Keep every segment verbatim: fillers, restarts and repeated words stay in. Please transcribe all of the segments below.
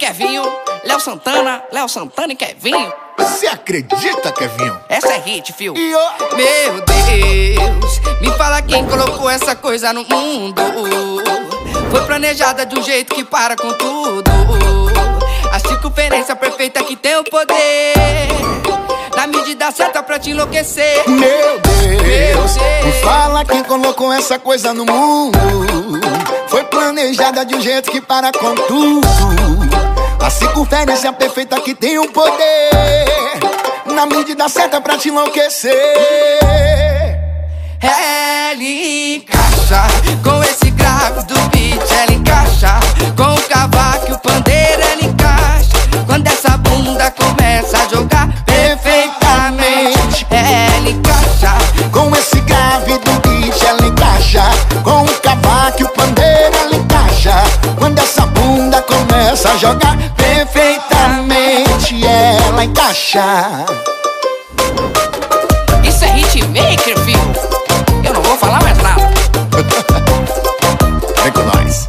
Kevinho, Léo Santana, Léo Santana e Kevinho. Você acredita, Kevinho? Essa é hit, fio. E ó, meu Deus, me fala quem colocou essa coisa no mundo. Foi planejada de um jeito que para com tudo. A circunferência perfeita que tem o poder, na medida certa pra te enlouquecer. Meu Deus, Meu Deus, me fala quem colocou essa coisa no mundo. Foi planejada de um jeito que para com tudo. A circunferência perfeita que tem o poder, na medida certa pra te enlouquecer. Ela encaixa com esse grave do beat, ela encaixa com o cavaco e o pandeiro, ela encaixa quando essa bunda começa a jogar perfeitamente. Ela encaixa Com esse grave do beat, ela encaixa com o cavaco e o pandeiro, ela encaixa quando essa bunda começa a jogar perfeitamente. Ela encaixa. Isso é hitmaker, filho. Eu não vou falar mais nada. Vem com nós.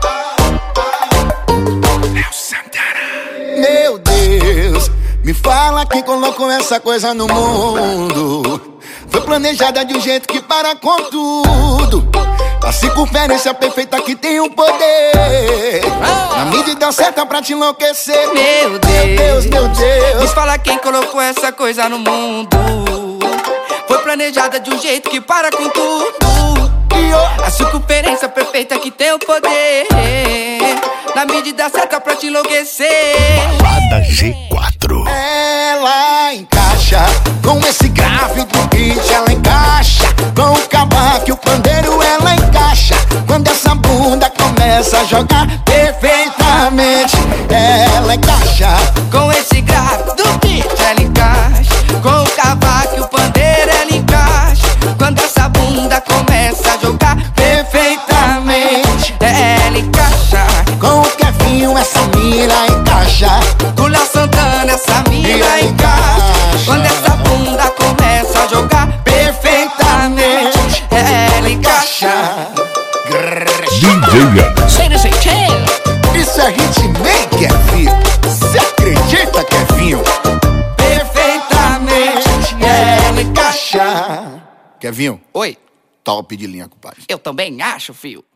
Léo Santana. Meu Deus, me fala quem colocou essa coisa no mundo. Foi planejada de um jeito que para com tudo. A circunferência perfeita que tem o poder, na medida certa pra te enlouquecer. Meu Deus, meu Deus, meu Deus. me fala quem colocou essa coisa no mundo. Foi planejada de um jeito que para com tudo. E ó, A circunferência perfeita que tem o poder, na medida certa pra te enlouquecer. Balada G quatro. ela encaixa com esse grave do beat, ela encaixa com o cavaco e o pandeiro, ela encaixa quando essa bunda começa a jogar perfeitamente. Ela encaixa Com esse grave do beat, ela encaixa com o cavaco e o pandeiro, ela encaixa quando essa bunda começa a jogar perfeitamente. Ela encaixa com o Kevinho, essa mira encaixa. com o Léo Santana, essa mina Ela encaixa quando encaixa. essa bunda começa a jogar perfeitamente. Ela encaixa. D J Anderson. Ladies and gentlemen, Isso é hitmaker, filho. Você acredita, Kevinho? perfeitamente. Ela encaixa. Kevinho, Oi, top de linha, compadre. eu também acho, fio.